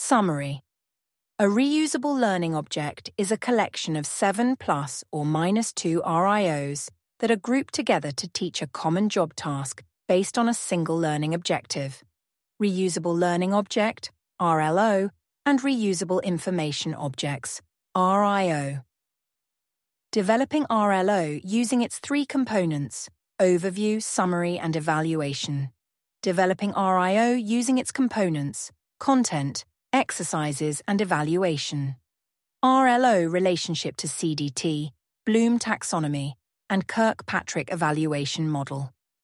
Summary. A reusable learning object is a collection of 7 plus or minus 2 RIOs that are grouped together to teach a common job task based on a single learning objective. Reusable learning object, RLO, and reusable information objects, RIO. Developing RLO using its 3 components, overview, summary, and evaluation. Developing RIO using its components, content, exercises, and evaluation. RLO relationship to CDT, Bloom taxonomy, and Kirkpatrick evaluation model.